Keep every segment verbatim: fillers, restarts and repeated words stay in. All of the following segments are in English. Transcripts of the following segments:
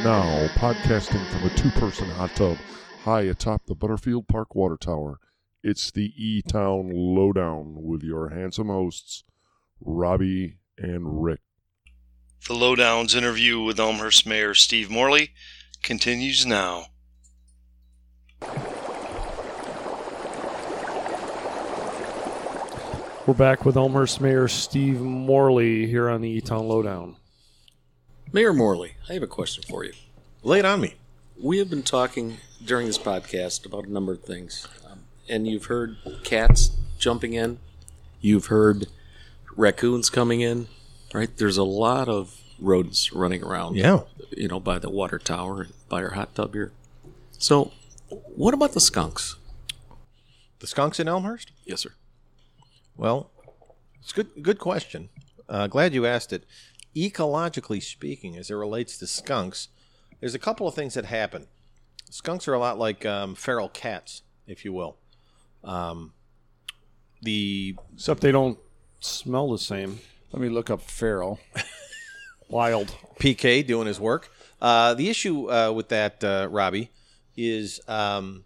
now, podcasting from a two-person hot tub high atop the Butterfield Park Water Tower, it's the E-Town Lowdown with your handsome hosts, Robbie and Rick. The Lowdown's interview with Elmhurst Mayor Steve Morley continues now. We're back with Elmhurst Mayor Steve Morley here on the E-Town Lowdown. Mayor Morley, I have a question for you. Lay it on me. We have been talking during this podcast about a number of things, um, and you've heard cats jumping in. You've heard raccoons coming in, right? There's a lot of rodents running around, Yeah. you know, by the water tower, by our hot tub here. So, what about the skunks? The skunks in Elmhurst? Yes, sir. Well, it's a good, good question. Uh, glad you asked it. Ecologically speaking, as it relates to skunks, there's a couple of things that happen. Skunks are a lot like um, feral cats, if you will. Um, the Except they don't smell the same. Let me look up feral. Wild. P K doing his work. Uh, the issue uh, with that, uh, Robbie, is um,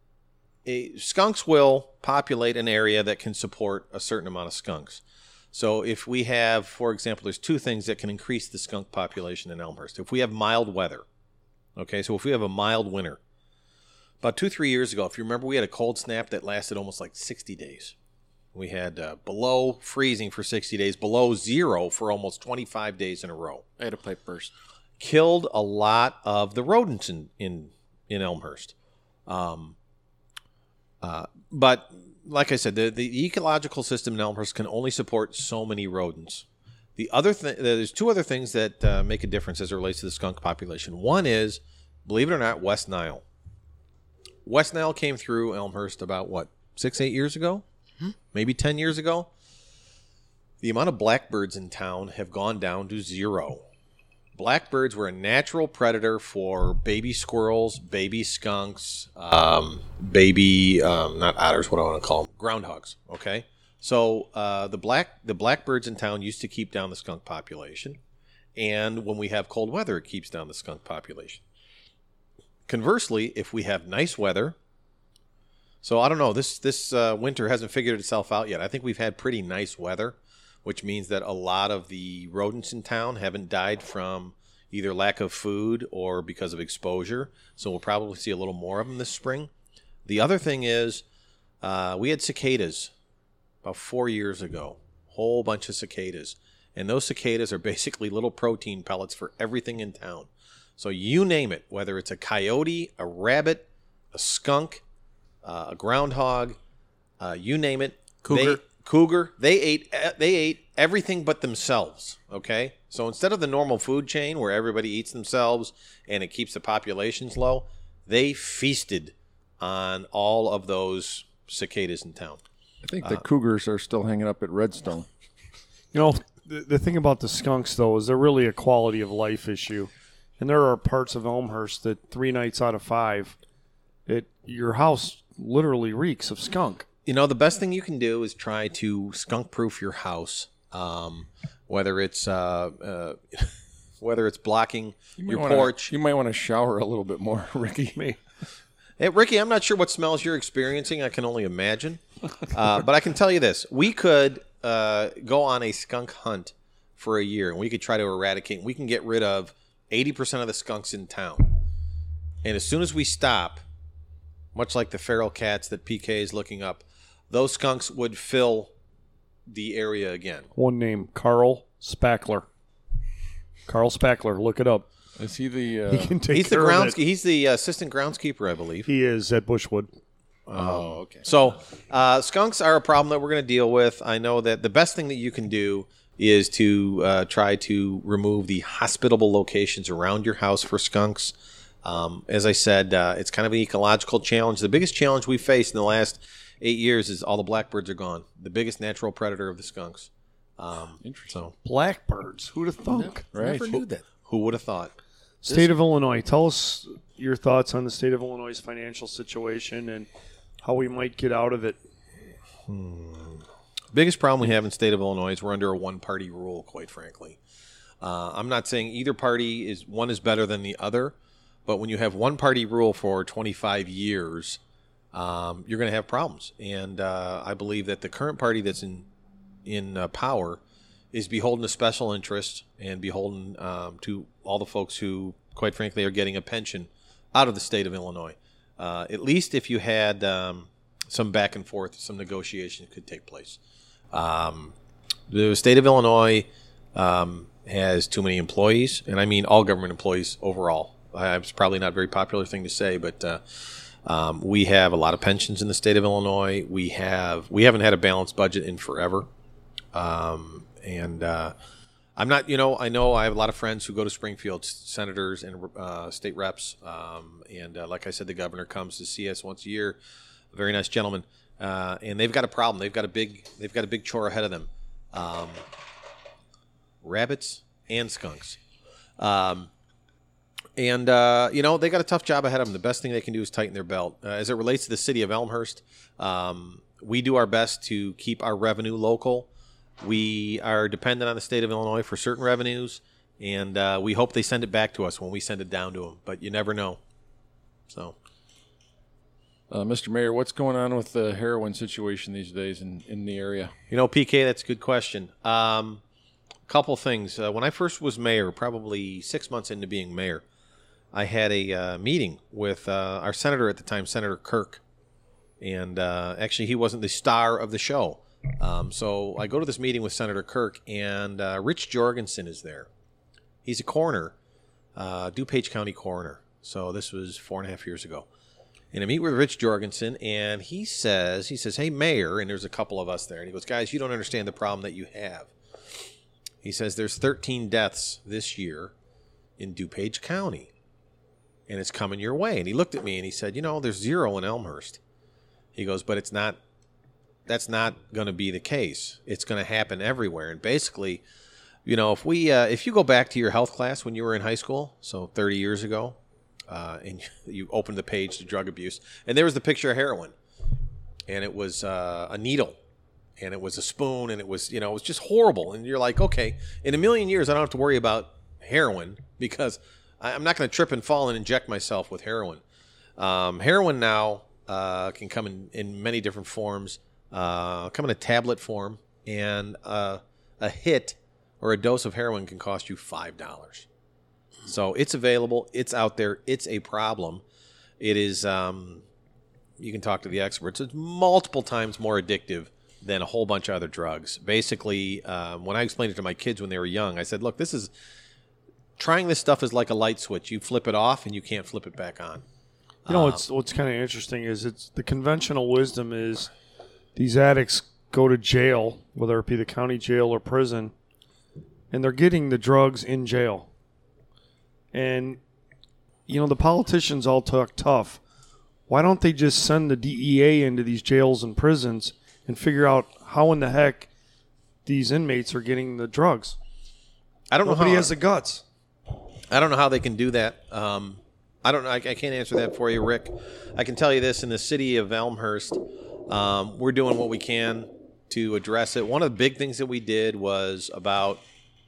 a, skunks will populate an area that can support a certain amount of skunks. So if we have, for example, there's two things that can increase the skunk population in Elmhurst. If we have mild weather, okay, so if we have a mild winter, about two, three years ago, if you remember, we had a cold snap that lasted almost like sixty days. We had uh, below freezing for sixty days, below zero for almost twenty-five days in a row. I had a pipe burst. Killed a lot of the rodents in, in, in Elmhurst. Um, uh, but like I said, the, the ecological system in Elmhurst can only support so many rodents. The other thing, there's two other things that uh, make a difference as it relates to the skunk population. One is, believe it or not, West Nile. West Nile came through Elmhurst about, what, six, eight years ago? Hmm? Maybe ten years ago? The amount of blackbirds in town have gone down to zero. Blackbirds were a natural predator for baby squirrels, baby skunks, um, baby, um, not otters, what do I want to call them? Groundhogs, okay? So uh, the black the blackbirds in town used to keep down the skunk population, and when we have cold weather, it keeps down the skunk population. Conversely, if we have nice weather, so I don't know, this, this uh, winter hasn't figured itself out yet. I think we've had pretty nice weather, which means that a lot of the rodents in town haven't died from either lack of food or because of exposure. So we'll probably see a little more of them this spring. The other thing is uh, we had cicadas about four years ago, whole bunch of cicadas. And those cicadas are basically little protein pellets for everything in town. So you name it, whether it's a coyote, a rabbit, a skunk, uh, a groundhog, uh, you name it. Cougar. They, Cougar, they ate they ate everything but themselves, okay? So instead of the normal food chain where everybody eats themselves and it keeps the populations low, they feasted on all of those cicadas in town. I think the uh, cougars are still hanging up at Redstone. You know, the, the thing about the skunks, though, is they're really a quality of life issue. And there are parts of Elmhurst that three nights out of five, it your house literally reeks of skunk. You know, the best thing you can do is try to skunk-proof your house, um, whether it's uh, uh, whether it's blocking you your wanna, porch. You might want to shower a little bit more, Ricky. Me. Hey, Ricky, I'm not sure what smells you're experiencing. I can only imagine. Uh, but I can tell you this. We could uh, go on a skunk hunt for a year, and we could try to eradicate. We can get rid of eighty percent of the skunks in town. And as soon as we stop, much like the feral cats that P K is looking up, those skunks would fill the area again. One name, Carl Spackler. Carl Spackler, look it up. Is he the? Uh, he can take he's the care grounds. of it. He's the assistant groundskeeper, I believe. He is at Bushwood. Um, oh, okay. So uh, skunks are a problem that we're going to deal with. I know that the best thing that you can do is to uh, try to remove the hospitable locations around your house for skunks. Um, as I said, uh, it's kind of an ecological challenge. The biggest challenge we faced in the last eight years is all the blackbirds are gone. The biggest natural predator of the skunks. Um, Interesting. So Blackbirds. Who'd have thunk? Never, right. never knew that. Who would have thought? State of Illinois. Tell us your thoughts on the state of Illinois' financial situation and how we might get out of it. Hmm. Biggest problem we have in the state of Illinois is we're under a one-party rule, quite frankly. Uh, I'm not saying either party is one is better than the other, but when you have one party rule for twenty-five years, um, you're going to have problems. And uh, I believe that the current party that's in in uh, power is beholden to special interests and beholden um, to all the folks who, quite frankly, are getting a pension out of the state of Illinois. Uh, at least if you had um, some back and forth, some negotiation could take place. Um, the state of Illinois um, has too many employees, and I mean all government employees overall. Uh, it's probably not a very popular thing to say, but uh, um, we have a lot of pensions in the state of Illinois. We have we haven't had a balanced budget in forever, um, and uh, I'm not. You know, I know I have a lot of friends who go to Springfield, senators and uh, state reps, um, and uh, like I said, the governor comes to see us once a year. A very nice gentleman, uh, and they've got a problem. They've got a big they've got a big chore ahead of them. Um, rabbits and skunks. Um, and, uh, you know, they got a tough job ahead of them. The best thing they can do is tighten their belt. Uh, as it relates to the city of Elmhurst, um, we do our best to keep our revenue local. We are dependent on the state of Illinois for certain revenues, and uh, we hope they send it back to us when we send it down to them. But you never know. So, Uh, Mister Mayor, what's going on with the heroin situation these days in, in the area? you know, P K, that's a good question. Um, couple things. Uh, when I first was mayor, probably six months into being mayor, I had a uh, meeting with uh, our senator at the time, Senator Kirk. And uh, actually, he wasn't the star of the show. Um, so I go to this meeting with Senator Kirk, and uh, Rich Jorgensen is there. He's a coroner, uh, DuPage County coroner. So this was four and a half years ago. And I meet with Rich Jorgensen, and he says, he says, hey, Mayor, and there's a couple of us there. And he goes, guys, you don't understand the problem that you have. He says there's thirteen deaths this year in DuPage County, and it's coming your way. And he looked at me, and he said, you know, there's zero in Elmhurst. He goes, but it's not, that's not going to be the case. It's going to happen everywhere. And basically, you know, if we, uh, if you go back to your health class when you were in high school, so thirty years ago, uh, and you opened the page to drug abuse, and there was the picture of heroin, and it was uh, a needle, and it was a spoon, and it was, you know, it was just horrible. And you're like, okay, in a million years, I don't have to worry about heroin because I'm not going to trip and fall and inject myself with heroin. Um, heroin now uh, can come in, in many different forms, uh, come in a tablet form, and uh, a hit or a dose of heroin can cost you five dollars. So it's available. It's out there. It's a problem. It is, um, you can talk to the experts, it's multiple times more addictive than a whole bunch of other drugs. Basically, um, when I explained it to my kids when they were young, I said, look, this is, trying this stuff is like a light switch. You flip it off and you can't flip it back on. You know, what's what's kind of interesting is it's the conventional wisdom is these addicts go to jail, whether it be the county jail or prison, and they're getting the drugs in jail. And, you know, the politicians all talk tough. Why don't they just send the D E A into these jails and prisons and figure out how in the heck these inmates are getting the drugs? I don't know Nobody how, has the guts. I don't know how they can do that. Um, I don't know. I, I can't answer that for you, Rick. I can tell you this: in the city of Elmhurst, um, we're doing what we can to address it. One of the big things that we did was about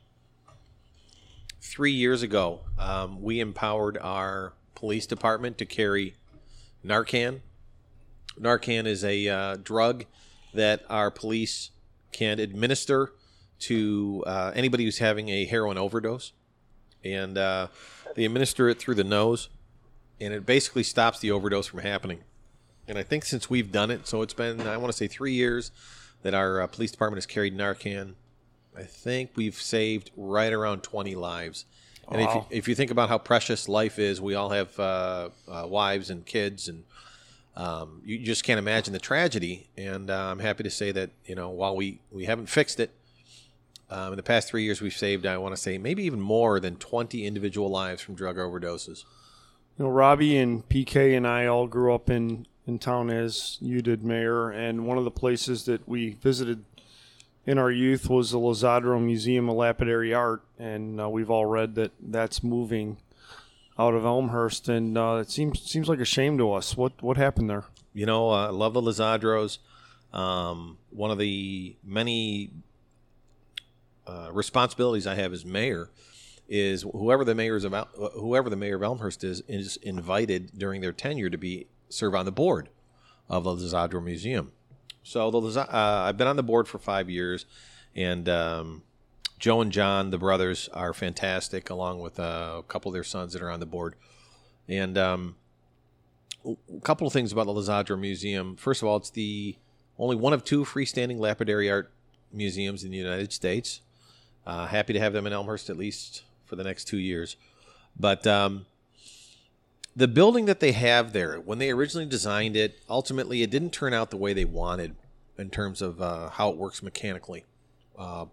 three years ago, um, we empowered our police department to carry Narcan. Narcan is a uh, drug that our police can administer to uh, anybody who's having a heroin overdose. And uh, they administer it through the nose, and it basically stops the overdose from happening. And I think since we've done it, so it's been, I want to say three years that our uh, police department has carried Narcan. I think we've saved right around twenty lives. And Wow. if, you, if you think about how precious life is, we all have uh, uh, wives and kids, and um, you just can't imagine the tragedy. And uh, I'm happy to say that, you know, while we, we haven't fixed it, um, in the past three years we've saved, I want to say, maybe even more than twenty individual lives from drug overdoses. You know, Robbie and P K and I all grew up in, in town as you did, Mayor, and one of the places that we visited in our youth was the Lizardro Museum of Lapidary Art, and uh, we've all read that that's moving out of Elmhurst, and uh, it seems seems like a shame to us. What what happened there? You know, uh, I love the Lizardros. Um, one of the many uh, responsibilities I have as mayor is whoever the mayor is about, whoever the mayor of Elmhurst is, is invited during their tenure to be serve on the board of the Lizadro Museum. So the uh, I've been on the board for five years, and um, Joe and John, the brothers, are fantastic, along with uh, a couple of their sons that are on the board. And um, a couple of things about the Lizadro Museum. First of all, it's the only one of two freestanding lapidary art museums in the United States. Uh, happy to have them in Elmhurst at least for the next two years. But um, the building that they have there, when they originally designed it, ultimately it didn't turn out the way they wanted in terms of uh, how it works mechanically. Uh,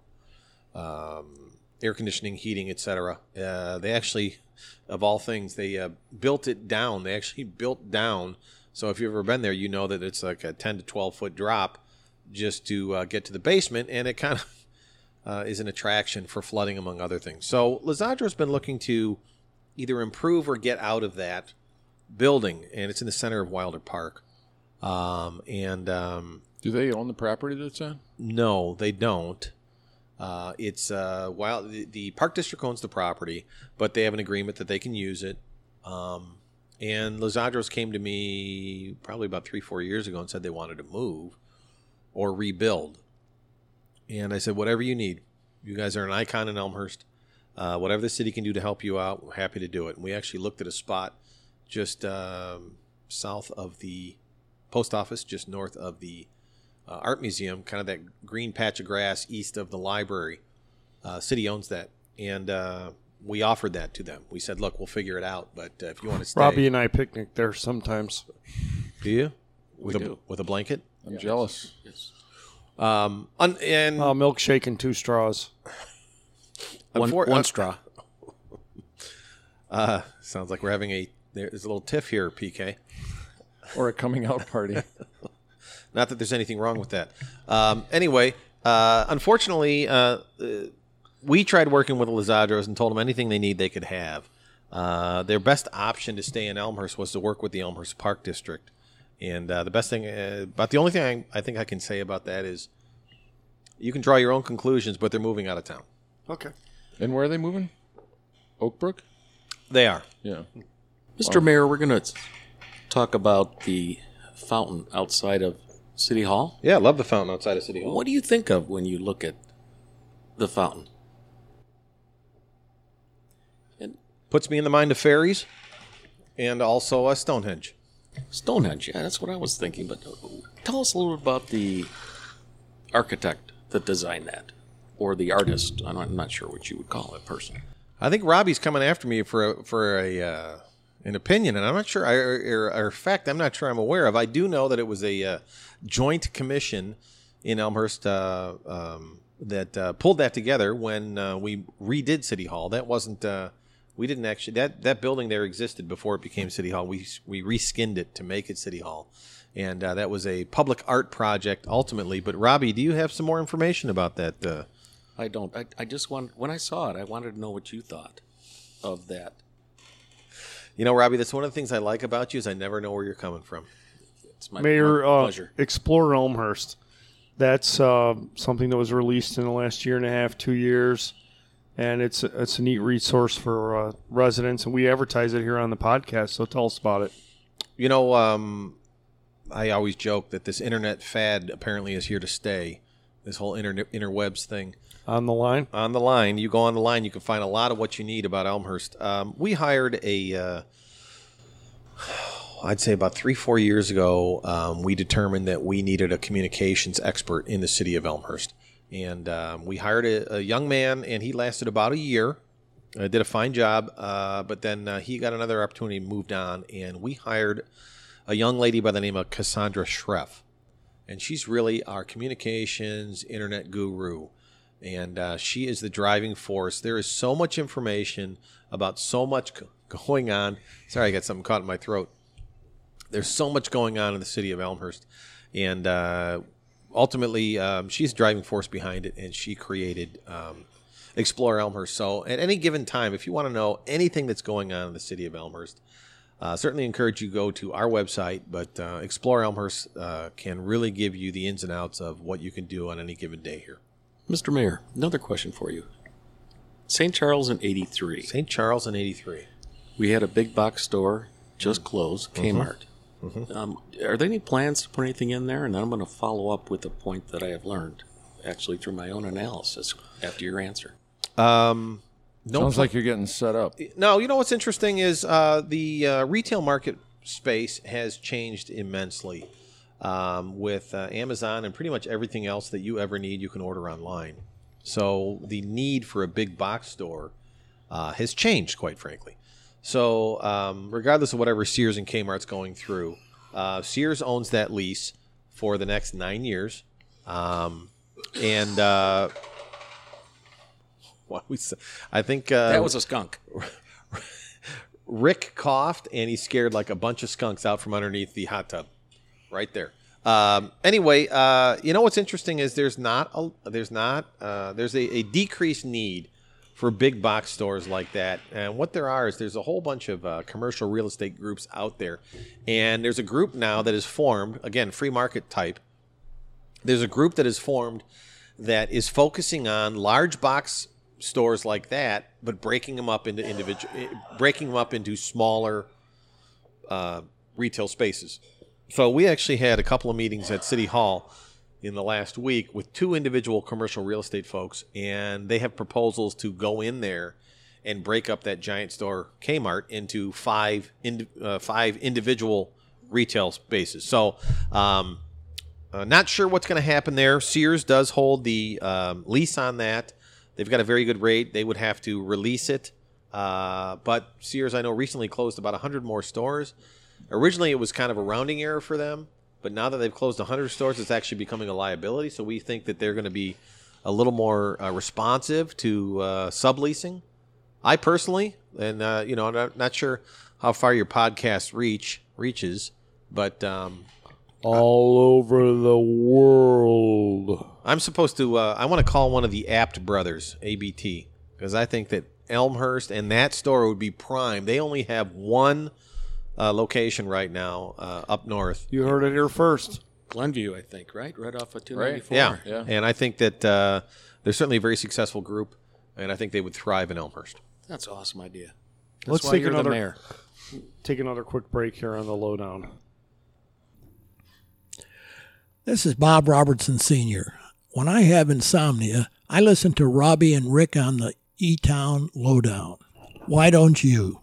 um, air conditioning, heating, et cetera. Uh, they actually, of all things, they uh, built it down. They actually built down. So if you've ever been there, you know that it's like a ten to twelve foot drop just to uh, get to the basement, and it kind of uh, is an attraction for flooding, among other things. So Lizadro's been looking to either improve or get out of that building, and it's in the center of Wilder Park. Um, and um, Do they own the property that's on? no, they don't. Uh, it's uh, while the, the park district owns the property, but they have an agreement that they can use it. Um, and Lizadro's came to me probably about three, four years ago and said they wanted to move or rebuild. And I said, whatever you need. You guys are an icon in Elmhurst. Uh, whatever the city can do to help you out, we're happy to do it. And we actually looked at a spot just um, south of the post office, just north of the uh, art museum, kind of that green patch of grass east of the library. Uh, city owns that. And uh, we offered that to them. We said, look, we'll figure it out, but uh, if you want to stay. Robbie and I picnic there sometimes. Do you? With, We a, do. with a blanket? I'm jealous. Yes. Um, un, and Uh, milkshake and two straws. One, Unfor- one uh, straw. uh, sounds like we're having a, there's a little tiff here, P K. Or a coming out party. Not that there's anything wrong with that. Um, anyway, uh, unfortunately, uh, uh, we tried working with the Lizadros and told them anything they need they could have. Uh, their best option to stay in Elmhurst was to work with the Elmhurst Park District. And uh, the best thing, uh, about the only thing I, I think I can say about that is you can draw your own conclusions, but they're moving out of town. Okay. And where are they moving? Oakbrook? They are. Yeah. Mister Mayor, we're going to talk about the fountain outside of City Hall. Yeah, I love the fountain outside of City Hall. What do you think of when you look at the fountain? And Puts me in the mind of fairies and also uh, Stonehenge. Stonehenge, yeah, that's what I was thinking. But tell us a little about the architect that designed that, or the artist. I'm not, I'm not sure what you would call it, person. I think Robbie's coming after me for a, for a uh, an opinion, and I'm not sure, or, or, or a fact I'm not sure I'm aware of. I do know that it was a uh, joint commission in Elmhurst uh, um, that uh, pulled that together when uh, we redid City Hall. That wasn't, uh, we didn't actually, that, that building there existed before it became City Hall. We, we reskinned it to make it City Hall. And uh, that was a public art project ultimately. But Robbie, do you have some more information about that? Uh, I don't. I, I just want, when I saw it, I wanted to know what you thought of that. you know, Robbie, that's one of the things I like about you is I never know where you're coming from. It's my, Mayor, my uh, pleasure. Explore Elmhurst. That's uh, something that was released in the last year and a half, two years, and it's a, it's a neat resource for uh, residents, and we advertise it here on the podcast. So tell us about it. You know, um, I always joke that this internet fad apparently is here to stay. This whole internet interwebs thing. On the line, On the line, you go on the line, you can find a lot of what you need about Elmhurst. Um, we hired a, uh, I'd say about three, four years ago, um, we determined that we needed a communications expert in the city of Elmhurst. And um, we hired a, a young man, and he lasted about a year. Uh, did a fine job, uh, but then uh, he got another opportunity and moved on. And we hired a young lady by the name of Cassandra Schreff. And she's really our communications internet guru. And uh, she is the driving force. There is so much information about so much co- going on. Sorry, I got something caught in my throat. There's so much going on in the city of Elmhurst. And uh, ultimately, um, she's the driving force behind it, and she created um, Explore Elmhurst. So at any given time, if you want to know anything that's going on in the city of Elmhurst, uh, certainly encourage you to go to our website. But uh, Explore Elmhurst uh, can really give you the ins and outs of what you can do on any given day here. Mister Mayor, another question for you. Saint Charles in eighty-three. Saint Charles in eighty-three. We had a big box store just closed, Kmart. Mm-hmm. Um, are there any plans to put anything in there? And I'm going to follow up with a point that I have learned, actually through my own analysis after your answer. Um, no Sounds pl- like you're getting set up. No, you know what's interesting is uh, the uh, retail market space has changed immensely um, with uh, Amazon and pretty much everything else that you ever need you can order online. So the need for a big box store uh, has changed, quite frankly. So um, regardless of whatever Sears and Kmart's going through, uh, Sears owns that lease for the next nine years. Um, and uh, what we say, I think uh, That was a skunk. Rick coughed and he scared like a bunch of skunks out from underneath the hot tub, right there. Um, anyway, uh, you know what's interesting is there's not a, there's not uh, there's a, a decreased need for big box stores like that. And what there are is there's a whole bunch of uh, commercial real estate groups out there, and there's a group now that is formed, again, free market type. There's a group that is formed that is focusing on large box stores like that, but breaking them up into individual, breaking them up into smaller uh, retail spaces. So we actually had a couple of meetings at City Hall in the last week with two individual commercial real estate folks, and they have proposals to go in there and break up that giant store Kmart into five in, uh, five individual retail spaces. So um, uh, not sure what's going to happen there. Sears does hold the um, lease on that. They've got a very good rate. They would have to release it. Uh, but Sears, I know, recently closed about one hundred more stores. Originally, it was kind of a rounding error for them. But now that they've closed one hundred stores, it's actually becoming a liability. So we think that they're going to be a little more uh, responsive to uh, subleasing. I personally, and uh, you know, I'm not, not sure how far your podcast reach reaches, but um, All over the world. I'm supposed to. Uh, I want to call one of the Apt brothers, A B T, because I think that Elmhurst and that store would be prime. They only have one uh, location right now uh, up north. You heard it here first. Glenview, I think, right? Right off of two Right. ninety-four. Yeah. Yeah. And I think that uh, they're certainly a very successful group, and I think they would thrive in Elmhurst. That's an awesome idea. That's Let's why take you're another- the mayor. Take another quick break here on the lowdown. This is Bob Robertson Senior When I have insomnia, I listen to Robbie and Rick on the E-Town Lowdown. Why don't you?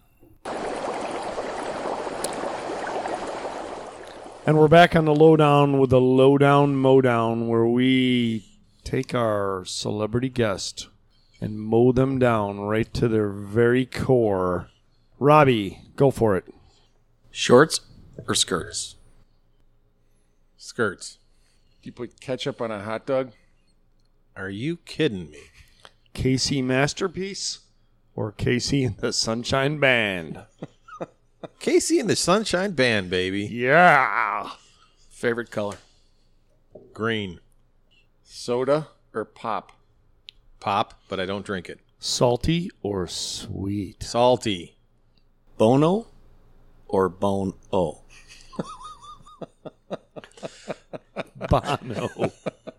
And we're back on the lowdown with the lowdown mowdown, where we take our celebrity guest and mow them down right to their very core. Robbie, go for it. Shorts or skirts? Skirts. You put ketchup on a hot dog? Are you kidding me? Casey Masterpiece or Casey and the Sunshine Band? Casey and the Sunshine Band, baby. Yeah. Favorite color? Green. Soda or pop? Pop, but I don't drink it. Salty or sweet? Salty. Bono or Bone-O? Bono.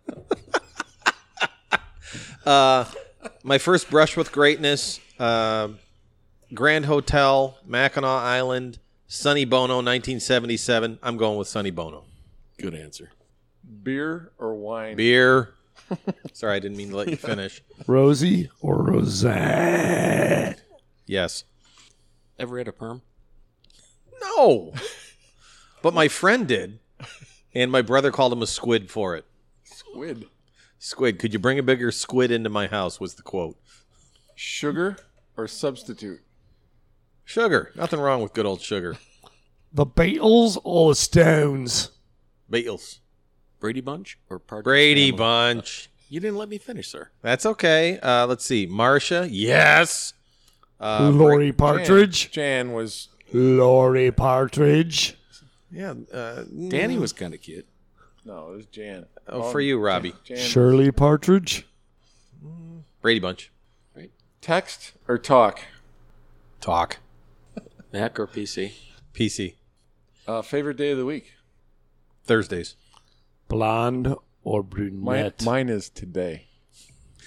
Uh, my first brush with greatness, uh, Grand Hotel, Mackinac Island, Sonny Bono, nineteen seventy-seven. I'm going with Sonny Bono. Good answer. Beer or wine? Beer. Sorry, I didn't mean to let you finish. Rosie or Rosette? Yes. Ever had a perm? No. But my friend did, and my brother called him a squid for it. Squid. Squid, could you bring a bigger squid into my house, was the quote. Sugar or substitute? Sugar. Nothing wrong with good old sugar. The Beatles or the Stones? Beatles. Brady Bunch or Partridge Brady Family? Bunch. You didn't let me finish, sir. That's okay. Uh, let's see. Marcia. Yes. Uh, Lori Partridge? Jan, Jan was Lori Partridge. Yeah. Uh, Danny was kind of cute. no, it was Jan. Oh, for you, Robbie. Jan. Shirley Partridge? Brady Bunch. Text or talk? Talk. Mac or P C? P C. Uh, favorite day of the week? Thursdays. Blonde or Mine, brunette? mine is today.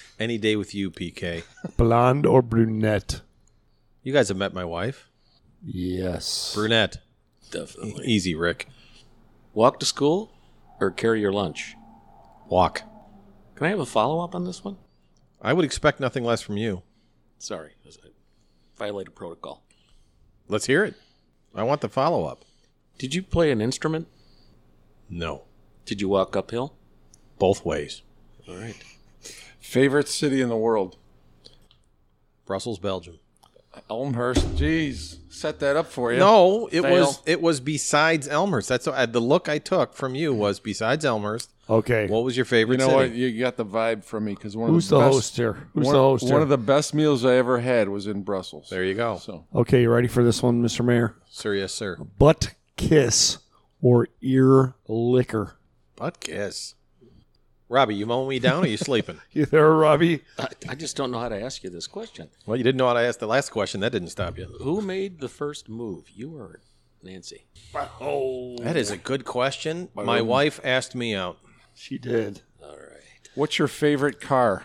Any day with you, P K. Blonde or brunette? You guys have met my wife. Yes. Brunette. Definitely. Easy, Rick. Walk to school or carry your lunch? Walk. Can I have a follow-up on this one? I would expect nothing less from you. Sorry. I violated protocol. Let's hear it. I want the follow-up. Did you play an instrument? No. Did you walk uphill? Both ways. All right. Favorite city in the world? Brussels, Belgium. Elmhurst. Jeez, set that up for you. No, it Fail. was it was besides Elmhurst. That's what, the look I took from you was besides Elmhurst. Okay. What was your You favorite know city? what? You got the vibe from me because one Who's of the, the best, host here? Who's one, the host One here? of the best meals I ever had was in Brussels. There you go. So Okay, you ready for this one, Mister Mayor? Sir, yes, sir. Butt kiss or ear liquor? Butt kiss. Robbie, you mowing me down or are you sleeping? You there, Robbie? I, I just don't know how to ask you this question. Well, you didn't know how to ask the last question. That didn't stop you. Who made the first move? You or Nancy? Oh, That is a good question. My wife asked me out. she did. All right. what's your favorite car,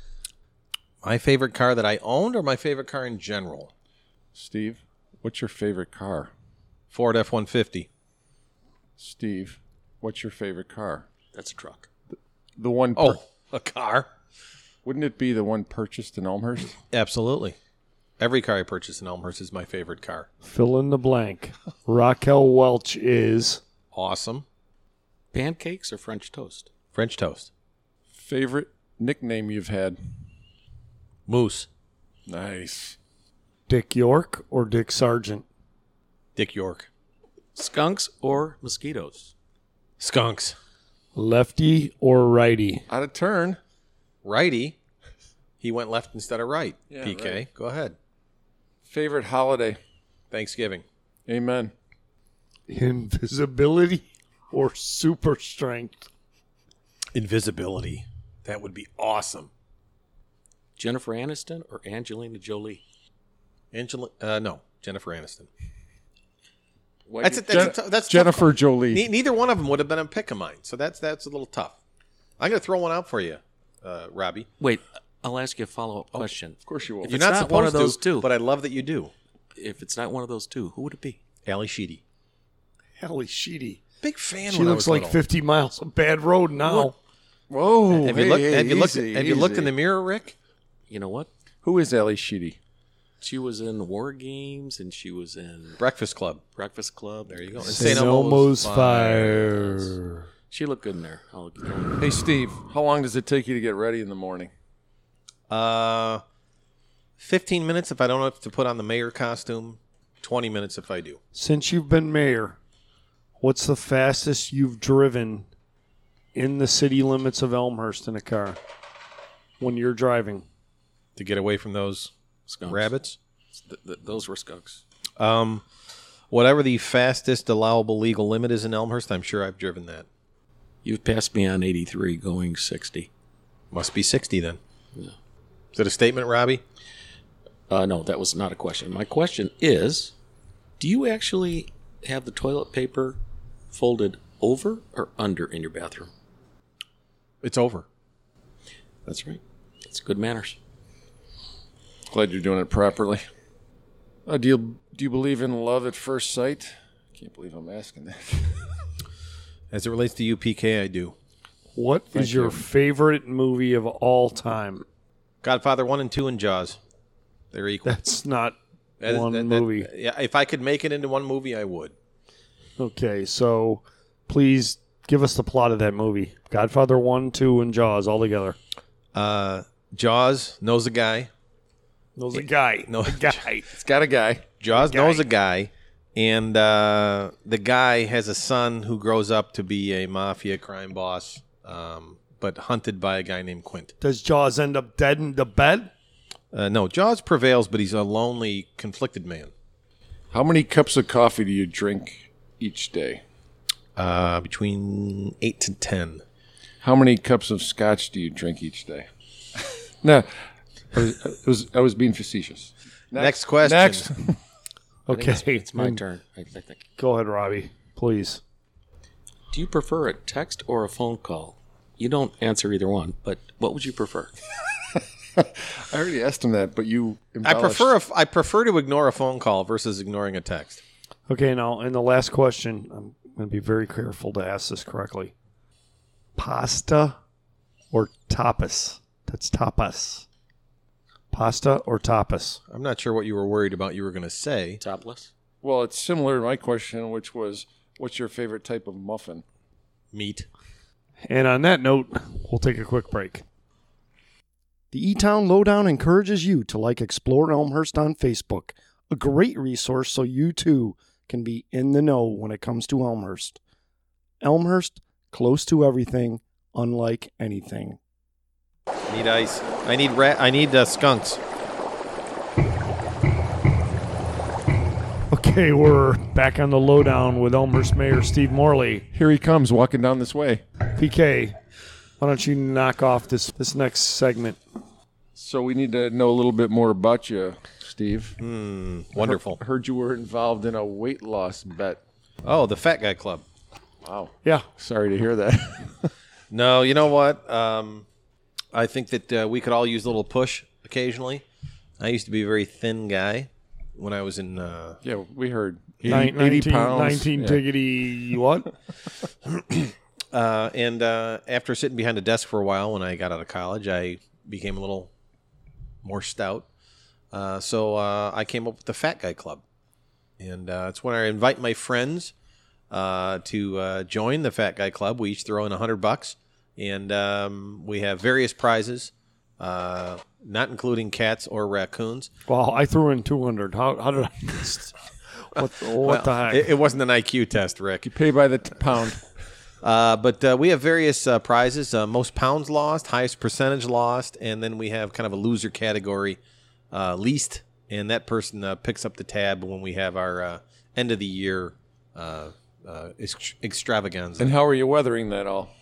My favorite car that I owned or my favorite car in general? Steve? What's your favorite car? Ford F one fifty. Steve, what's your favorite car? That's a truck. The one. Per- Oh, a car? wouldn't it be the one purchased in Elmhurst? Absolutely. Every car I purchase in Elmhurst is my favorite car. Fill in the blank. Raquel Welch is Awesome. Pancakes or French toast? French toast. Favorite nickname you've had? Moose. Nice. Dick York or Dick Sargent? Dick York. Skunks or mosquitoes? Skunks. Lefty or righty? Out of turn. Righty. He went left instead of right. Yeah, P K, right. go ahead. Favorite holiday? Thanksgiving. Amen. Invisibility or super strength? Invisibility. That would be awesome. Jennifer Aniston or Angelina Jolie? Angela, uh, no, Jennifer Aniston. Why That's do a, you- that's a, tou- that's a tough Jennifer call. Jolie. Ne- neither one of them would have been a pick of mine, so that's that's a little tough. I'm gonna throw one out for you, uh, Robbie. Wait, I'll ask you a follow-up question. Of course you will. If You're it's not, not supposed one of those to, two. but I love that you do. If it's not one of those two, who would it be? Ali Sheedy, Holy sheety. big fan. She when I looks was like little. fifty miles of bad road now. Whoa. Have you hey, looked? hey, Have you looked? easy, Have you looked easy. in the mirror, Rick? You know what? Who is Ali Sheedy? She was in War Games and she was in Breakfast Club. Breakfast Club. There you go. And Saint Saint Elmo's Elmo's Fire. She looked good in there. I'll give her- Hey, Steve, how long does it take you to get ready in the morning? Uh, fifteen minutes if I don't have to put on the mayor costume. Twenty minutes if I do. Since you've been mayor, what's the fastest you've driven in the city limits of Elmhurst in a car when you're driving? To get away from those Skunks. rabbits. Th- th- those were skunks. Um, whatever the fastest allowable legal limit is in Elmhurst, I'm sure I've driven that. You've passed me on eighty-three going sixty. Must be sixty then. Yeah. Is that a statement, Robbie? Uh, no, that was not a question. My question is, do you actually have the toilet paper folded over or under in your bathroom? It's over. That's right. It's good manners. Glad you're doing it properly. Uh, do you do you believe in love at first sight? Can't believe I'm asking that. As it relates to U P K, I do. What is Thank your you. favorite movie of all time? Godfather one and two and Jaws. They're equal. That's not That is- one that- that- movie. yeah, if I could make it into one movie, I would. Okay, so please give us the plot of that movie. Godfather one, two, and Jaws all together. Uh, Jaws knows a guy. Knows a guy. No, a guy. It's got a guy. Jaws guy. knows a guy, and uh, the guy has a son who grows up to be a mafia crime boss, um, but hunted by a guy named Quint. Does Jaws end up dead in the bed? Uh, no, Jaws prevails, but he's a lonely, conflicted man. How many cups of coffee do you drink each day? Uh, between eight to ten. How many cups of scotch do you drink each day? No, I was, I was I was being facetious. Next question. Next. I think Okay, it's, it's my then turn. I, I think. Go ahead, Robbie, please. Do you prefer a text or a phone call? You don't answer either one, but what would you prefer? I already asked him that, but you I embellished. prefer a, I prefer to ignore a phone call versus ignoring a text. Okay, now, in the last question, I'm going to be very careful to ask this correctly. Pasta or tapas? That's tapas. Pasta or tapas? I'm not sure what you were worried about you were going to say. Topless. Well, it's similar to my question, which was, what's your favorite type of muffin? Meat. And on that note, we'll take a quick break. The E-Town Lowdown encourages you to like Explore Elmhurst on Facebook, a great resource so you too can be in the know when it comes to Elmhurst. Elmhurst, close to everything, unlike anything. I need ice. I need rat. I need uh, skunks. Okay, we're back on the Lowdown with Elmhurst Mayor Steve Morley. Here he comes, walking down this way. P K, why don't you knock off this, this next segment? So we need to know a little bit more about you, Steve. Hmm. Wonderful. He- heard you were involved in a weight loss bet. Oh, the Fat Guy Club. Wow. Yeah. Sorry to hear that. No, you know what? Um, I think that uh, we could all use a little push occasionally. I used to be a very thin guy when I was in. Uh, yeah, we heard. Nin- eighty, eighty nineteen, pounds. nineteen Yeah. diggity what? uh, and uh, after sitting behind a desk for a while when I got out of college, I became a little more stout. Uh, so uh, I came up with the Fat Guy Club. And uh, it's when I invite my friends uh, to uh, join the Fat Guy Club. We each throw in a hundred bucks, and um, we have various prizes, uh, not including cats or raccoons. Well, I threw in two hundred. How, how did I miss? What, what Well, the heck? It, it wasn't an I Q test, Rick. You pay by the t- pound. Uh, but uh, we have various uh, prizes: uh, most pounds lost, highest percentage lost, and then we have kind of a loser category, uh, least, and that person uh, picks up the tab when we have our uh, end of the year uh, uh, ex- extravaganza. And how are you weathering that all?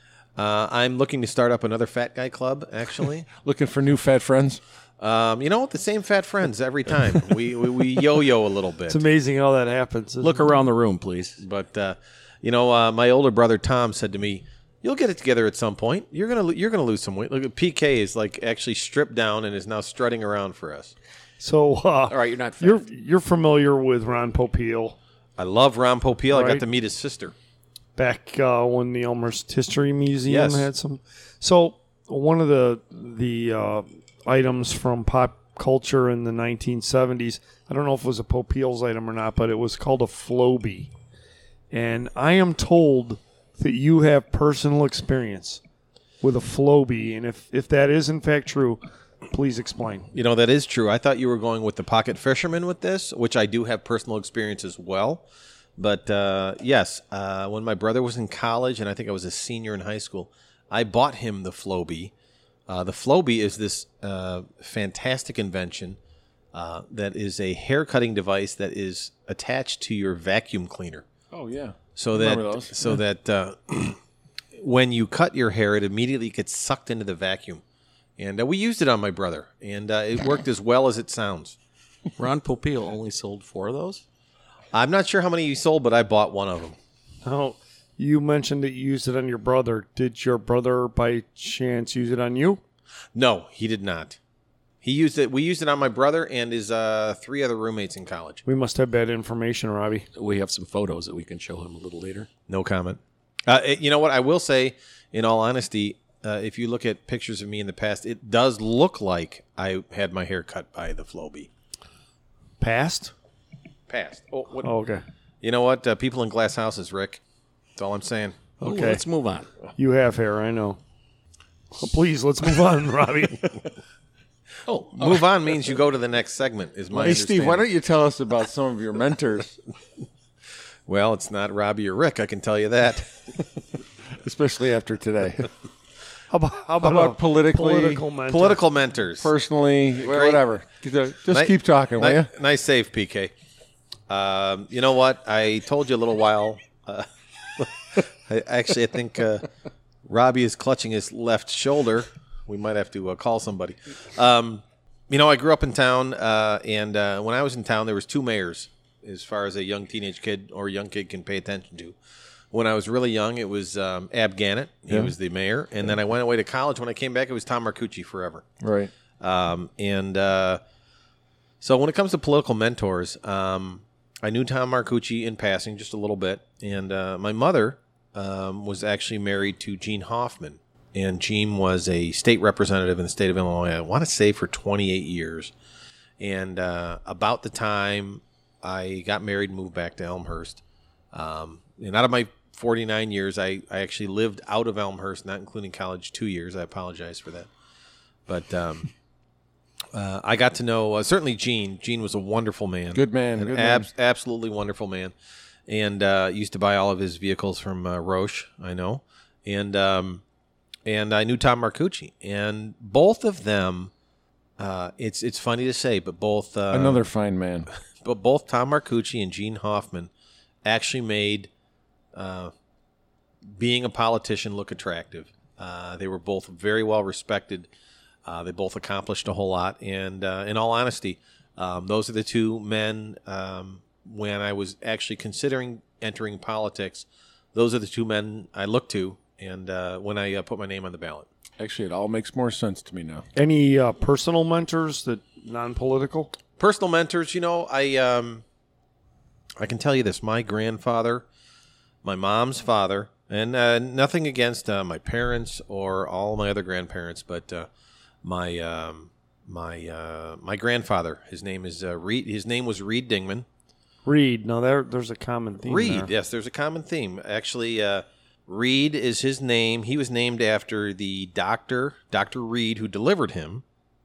Uh, I'm looking to start up another Fat Guy Club, actually. Looking for new fat friends? um, you know, the same fat friends every time. we, we we yo-yo a little bit. It's amazing how that happens. isn't Look it? around the room, please. But uh, you know, uh, my older brother Tom said to me, "You'll get it together at some point. You're gonna lo- you're gonna lose some weight." Look at P K is like actually stripped down and is now strutting around for us. So, uh, All right, you're not fat. you're you're familiar with Ron Popeil I love Ron Popeil. I Right. got to meet his sister. back uh, when the Elmhurst History Museum Yes. had some. So, one of the the uh, items from pop culture in the nineteen seventies, I don't know if it was a Popeil's item or not, but it was called a Flowbee. And I am told that you have personal experience with a Flowbee, and if, if that is in fact true, please explain. You know, that is true. I thought you were going with the pocket fisherman with this, which I do have personal experience as well. But uh, yes, uh, when my brother was in college, and I think I was a senior in high school, I bought him the Flowbee. Uh, the Flowbee is this uh, fantastic invention uh, that is a hair cutting device that is attached to your vacuum cleaner. Oh, yeah. So Remember that those. so that uh, when you cut your hair, it immediately gets sucked into the vacuum. And uh, we used it on my brother, and uh, it worked as well as it sounds. Ron Popeil only sold four of those? I'm not sure how many you sold, but I bought one of them. Now, you mentioned that you used it on your brother. Did your brother, by chance, use it on you? No, he did not. He used it. We used it on my brother and his uh, three other roommates in college. We must have bad information, Robbie. We have some photos that we can show him a little later. No comment. Uh, it- you know what? I will say, in all honesty, uh, if you look at pictures of me in the past, it does look like I had my hair cut by the Flowbee. Passed? Past. Oh, what? Oh, okay. You know what? Uh, people in glass houses, Rick. That's all I'm saying. Ooh, Okay. let's move on. You have hair, I know. So please, let's move on, Robbie. Oh, Move on means you go to the next segment, is my Hey, Steve, why understanding. don't you tell us about some of your mentors, Well, it's not Robbie or Rick, I can tell you that. especially after today? How about, how about, about a politically- political mentor? Political mentors. Personally, whatever. Just Ni- keep talking, will ni- you? Nice save, P K. Um, you know what? I told you a little while. Uh, I, actually, I think uh, Robbie is clutching his left shoulder. We might have to uh, call somebody. Um, you know, I grew up in town, uh, and uh, when I was in town, there was two mayors, as far as a young teenage kid or young kid can pay attention to. When I was really young, it was um, Ab Gannett. He Yeah. was the mayor. And then I went away to college. When I came back, it was Tom Marcucci forever. Right. Um, and uh, so when it comes to political mentors, um, I knew Tom Marcucci in passing just a little bit. And uh, my mother um, was actually married to Gene Hoffman. And Gene was a state representative in the state of Illinois, I want to say for twenty-eight years. And uh, about the time I got married and moved back to Elmhurst, um, and out of my forty-nine years, I, I actually lived out of Elmhurst, not including college, two years. I apologize for that. But um, uh, I got to know, uh, certainly Gene. Gene was a wonderful man. Good man. An Good ab- man. Absolutely wonderful man. And uh, used to buy all of his vehicles from uh, Roche, I know. And um, and I knew Tom Marcucci. And both of them, uh, it's it's funny to say, but both... Uh, Another fine man. But both Tom Marcucci and Gene Hoffman actually made uh, being a politician look attractive. Uh, they were both very well respected. Uh, they both accomplished a whole lot. And uh, in all honesty, um, those are the two men, um, when I was actually considering entering politics, those are the two men I looked to and uh, when I uh, put my name on the ballot. Actually, it all makes more sense to me now. Any uh, personal mentors that non-political? Personal mentors, you know, I um, I can tell you this. My grandfather, my mom's father, and uh, nothing against uh, my parents or all my other grandparents, but uh, my um, my uh, my grandfather, his name is uh, Reed. His name was Reed Dingman. Reed. No, there there's a common theme. Reed, there. yes, there's a common theme. Actually, uh, Reed is his name. He was named after the doctor, Doctor Reed, who delivered him.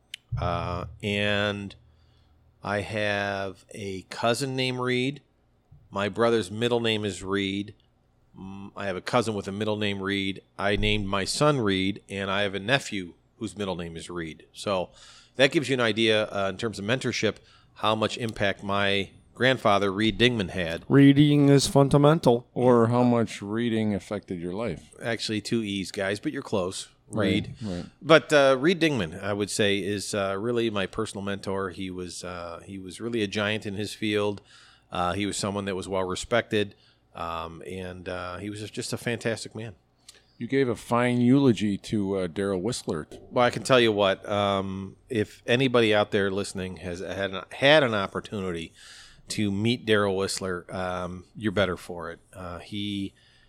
Uh, and I have a cousin named Reed. My brother's middle name is Reed. Mm, I have a cousin with a middle name Reed. I named my son Reed, and I have a nephew whose middle name is Reed. So that gives you an idea uh, in terms of mentorship how much impact my grandfather, Reed Dingman, had. Reading is fundamental. Or how much reading affected your life. Actually, two E's, guys, but you're close. Reed. Right, right. But uh, Reed Dingman, I would say, is uh, really my personal mentor. He was uh, he was really a giant in his field. Uh, he was someone that was well respected, um, and uh, he was just a fantastic man. You gave a fine eulogy to uh, Daryl Whistler. Well, I can tell you what, um, if anybody out there listening has had an, had an opportunity to meet Daryl Whistler, um, you're better for it. Uh, he...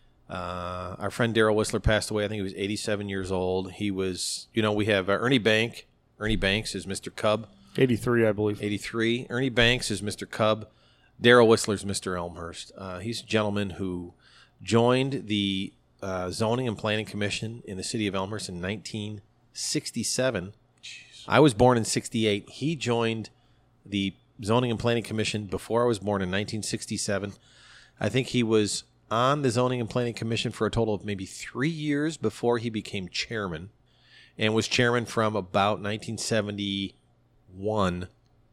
Uh, our friend Daryl Whistler passed away. I think he was eighty-seven years old. He was, you know, we have uh, Ernie Bank. Ernie Banks is Mister Cub. eighty-three, I believe. eighty-three. Ernie Banks is Mister Cub. Daryl Whistler's Mister Elmhurst. Uh, he's a gentleman who joined the uh, Zoning and Planning Commission in the city of Elmhurst in nineteen sixty-seven. Jeez. I was born in sixty-eight. He joined the Zoning and Planning Commission before I was born in nineteen sixty-seven. I think he was on the Zoning and Planning Commission for a total of maybe three years before he became chairman, and was chairman from about nineteen seventy-one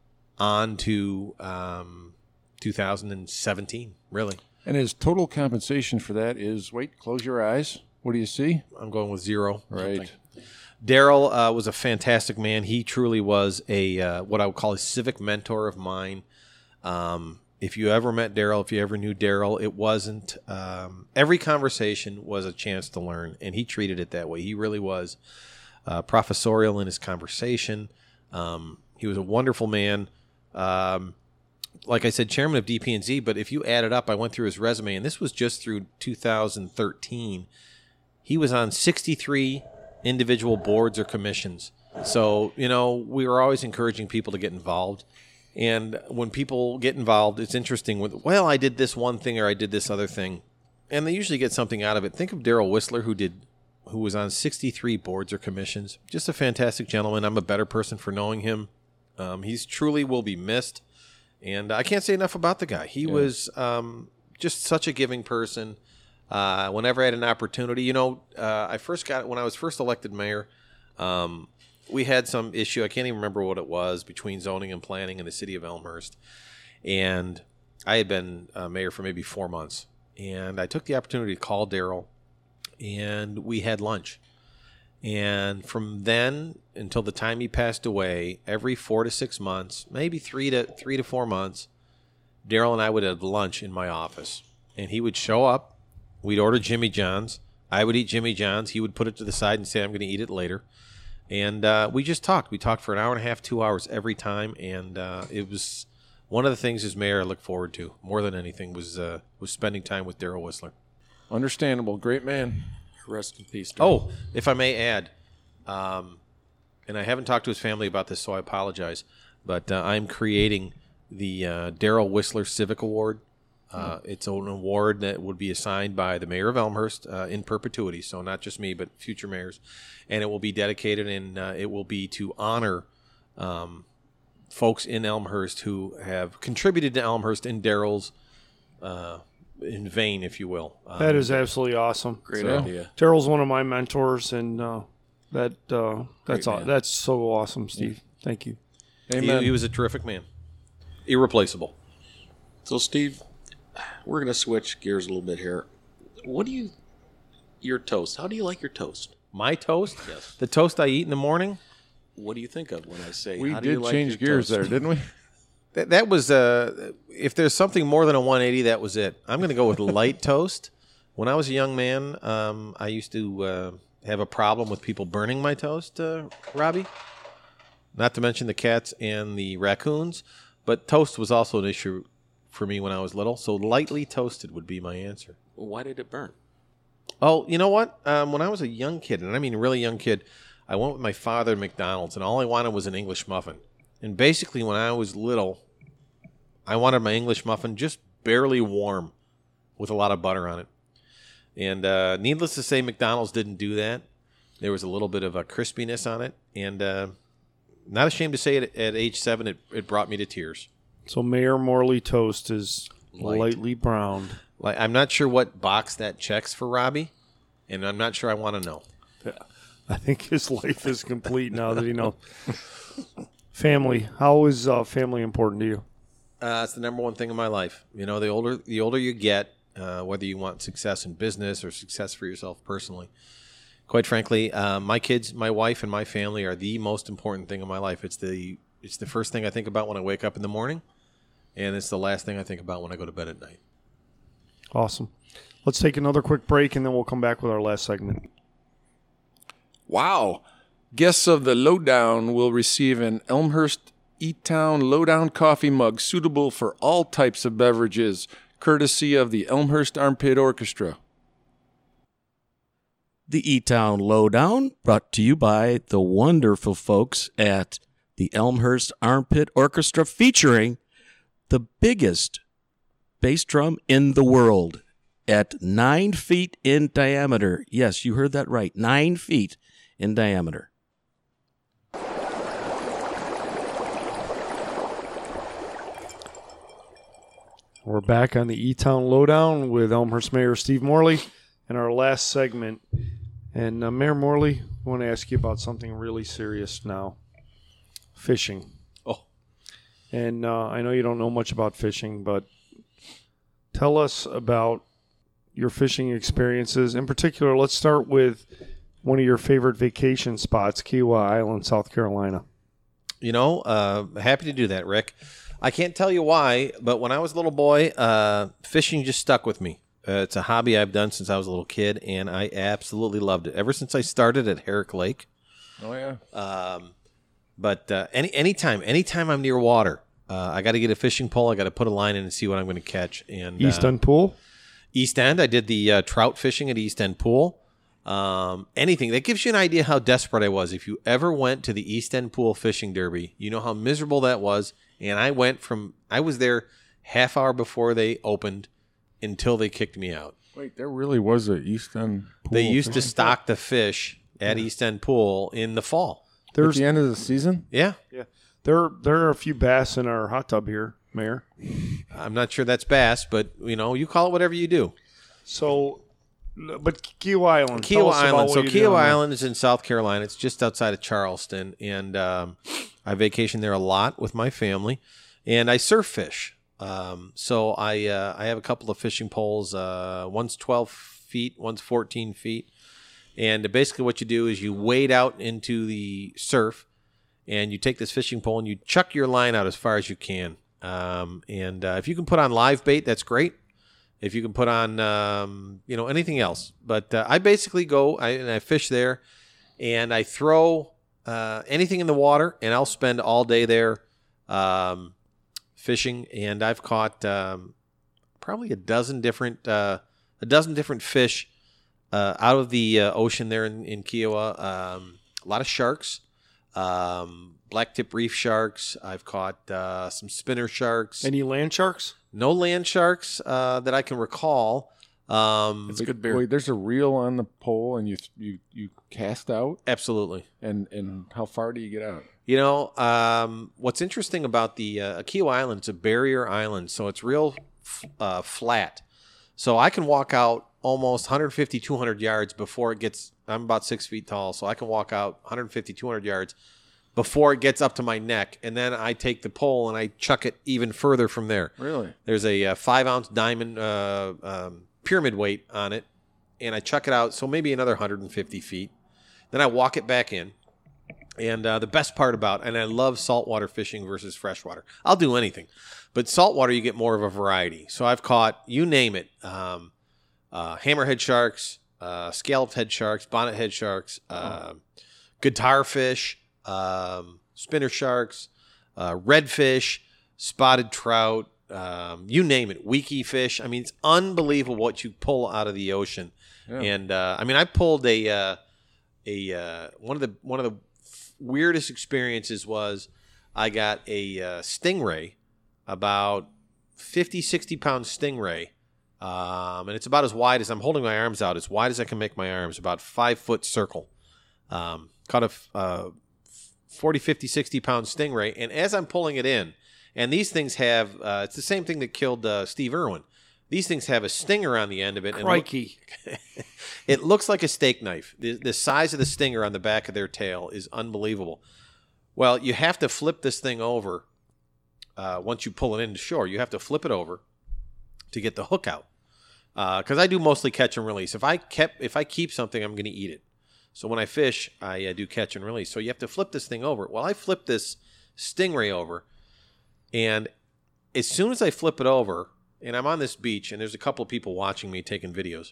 on to um, two thousand seventeen, really. And his total compensation for that is, wait, close your eyes. What do you see? I'm going with zero. Right. Daryl uh, was a fantastic man. He truly was a uh, what I would call a civic mentor of mine. Um, If you ever met Daryl, if you ever knew Daryl, it wasn't um, every conversation was a chance to learn, and he treated it that way. He really was uh, professorial in his conversation. Um, he was a wonderful man. Um, like I said, chairman of D P and Z, but if you add it up, I went through his resume, and this was just through two thousand thirteen. He was on sixty-three individual boards or commissions. So, you know, we were always encouraging people to get involved. And when people get involved, it's interesting with, well, I did this one thing or I did this other thing. And they usually get something out of it. Think of Daryl Whistler, who did, who was on sixty-three boards or commissions. Just a fantastic gentleman. I'm a better person for knowing him. Um, he's truly will be missed. And I can't say enough about the guy. He yeah. was um, just such a giving person. Uh, whenever I had an opportunity, you know, uh, I first got, when I was first elected mayor, um, we had some issue, I can't even remember what it was, between zoning and planning in the city of Elmhurst. And I had been uh, mayor for maybe four months. And I took the opportunity to call Daryl, and we had lunch. And from then until the time he passed away, every four to six months, maybe three to three to four months, Daryl and I would have lunch in my office. And he would show up. We'd order Jimmy John's. I would eat Jimmy John's. He would put it to the side and say, I'm going to eat it later. And uh, we just talked. We talked for an hour and a half, two hours every time, and uh, it was one of the things as mayor I look forward to more than anything was uh, was spending time with Daryl Whistler. Understandable. Great man. Rest in peace. Daryl. Oh, if I may add, um, and I haven't talked to his family about this, so I apologize, but uh, I'm creating the uh, Daryl Whistler Civic Award. Uh, it's an award that would be assigned by the mayor of Elmhurst uh, in perpetuity, so not just me, but future mayors. And it will be dedicated, and uh, it will be to honor um, folks in Elmhurst who have contributed to Elmhurst in Daryl's uh, in vain, if you will. Um, That is absolutely awesome. Great So- idea. Daryl's one of my mentors, and uh, that uh, that's aw- man. that's so awesome, Steve. Thank you. he, Amen. he was a terrific man. Irreplaceable. So, Steve, we're going to switch gears a little bit here. What do you, your toast, how do you like your toast? My toast? Yes. The toast I eat in the morning? What do you think of when I say, we how do you did like change your gears toast? there, didn't we? That, that was, uh, if there's something more than a one eighty, that was it. I'm going to go with light toast. When I was a young man, um, I used to uh, have a problem with people burning my toast, uh, Robbie. Not to mention the cats and the raccoons. But toast was also an issue for me when I was little. So lightly toasted would be my answer. Why did it burn? Oh, you know what? Um, when I was a young kid, and I mean a really young kid, I went with my father to McDonald's, and all I wanted was an English muffin. And basically, when I was little, I wanted my English muffin just barely warm with a lot of butter on it. And uh, needless to say, McDonald's didn't do that. There was a little bit of a crispiness on it. And uh, not ashamed to say it, at age seven, it, it brought me to tears. So Mayor Morley toast is Light. lightly browned. Like, I'm not sure what box that checks for Robbie, and I'm not sure I want to know. I think his life is complete now that he knows. Family. How is uh, family important to you? Uh, it's the number one thing in my life. You know, the older the older you get, uh, whether you want success in business or success for yourself personally, quite frankly, uh, my kids, my wife, and my family are the most important thing in my life. It's the it's the first thing I think about when I wake up in the morning, and it's the last thing I think about when I go to bed at night. Awesome. Let's take another quick break, and then we'll come back with our last segment. Wow. Guests of the Lowdown will receive an Elmhurst E-Town Lowdown coffee mug suitable for all types of beverages, courtesy of the Elmhurst Armpit Orchestra. The E-Town Lowdown, brought to you by the wonderful folks at the Elmhurst Armpit Orchestra, featuring the biggest bass drum in the world at nine feet in diameter. Yes, you heard that right. Nine feet in diameter. We're back on the E-Town Lowdown with Elmhurst Mayor Steve Morley in our last segment. And uh, Mayor Morley, I want to ask you about something really serious now. Fishing. Oh. And uh, I know you don't know much about fishing, but tell us about your fishing experiences. In particular, let's start with one of your favorite vacation spots, Kiowa Island, South Carolina. You know, uh, happy to do that, Rick. I can't tell you why, but when I was a little boy, uh, fishing just stuck with me. Uh, it's a hobby I've done since I was a little kid, and I absolutely loved it. Ever since I started at Herrick Lake. Oh, yeah. Um, but uh, any anytime, anytime I'm near water, uh, I got to get a fishing pole. I got to put a line in and see what I'm going to catch. And East uh, End Pool? East End, I did the uh, trout fishing at East End Pool. Um, anything that gives you an idea how desperate I was. If you ever went to the East End Pool fishing derby, you know how miserable that was. And I went from, I was there half hour before they opened until they kicked me out. Wait, there really was a East End pool. They used to thing? stock the fish at East End Pool in the fall. At There's the end of the season? Yeah. there there are a few bass in our hot tub here, Mayor. I'm not sure that's bass, but you know, you call it whatever you do. So, but Kiowa Island. tell Kiowa us about Island. what So you do Kiowa on there. Island is in South Carolina. It's just outside of Charleston, and um, I vacation there a lot with my family, and I surf fish. Um, so I uh, I have a couple of fishing poles. Uh, one's twelve feet, one's fourteen feet, and basically what you do is you wade out into the surf, and you take this fishing pole and you chuck your line out as far as you can. Um, and uh, if you can put on live bait, that's great. If you can put on, um, you know, anything else. But uh, I basically go I, and I fish there, and I throw uh, anything in the water, and I'll spend all day there um, fishing. And I've caught um, probably a dozen different uh, a dozen different fish uh, out of the uh, ocean there in, in Kiowa. Um, a lot of sharks, um, blacktip reef sharks. I've caught uh, some spinner sharks. Any land sharks? No land sharks uh, that I can recall. Um, It's a good beer. Wait, there's a reel on the pole, and you you you cast out. Absolutely. And and how far do you get out? You know, um, what's interesting about the uh, Kiowa Island, it's a barrier island, so it's real f- uh, flat. So I can walk out almost one fifty, two hundred yards before it gets, I'm about six feet tall, so I can walk out one fifty, two hundred yards before it gets up to my neck. And then I take the pole and I chuck it even further from there. Really? There's a, uh five ounce diamond uh, um, pyramid weight on it, and I chuck it out, so maybe another one hundred fifty feet. Then I walk it back in. And uh, the best part about, and I love saltwater fishing versus freshwater. I'll do anything. But saltwater, you get more of a variety. So I've caught, you name it, um, uh, hammerhead sharks, uh, scalloped head sharks, bonnet head sharks, uh, guitar fish, um, spinner sharks, uh, redfish, spotted trout, um, you name it, weakie fish. I mean, it's unbelievable what you pull out of the ocean. Yeah. And uh, I mean, I pulled a uh, a uh, one of the one of the weirdest experiences was I got a uh, stingray, about fifty, sixty pound stingray. Um, and it's about as wide as I'm holding my arms out, as wide as I can make my arms, about five foot circle. Um, caught a uh, forty, fifty, sixty pound stingray. And as I'm pulling it in, and these things have, uh, it's the same thing that killed uh, Steve Irwin. These things have a stinger on the end of it. Crikey. And look, it looks like a steak knife. The, the size of the stinger on the back of their tail is unbelievable. Well, you have to flip this thing over uh, once you pull it into shore. You have to flip it over to get the hook out. Because uh, I do mostly catch and release. If I kept, if I keep something, I'm going to eat it. So when I fish, I uh, do catch and release. So you have to flip this thing over. Well, I flip this stingray over, and as soon as I flip it over, and I'm on this beach, and there's a couple of people watching me taking videos,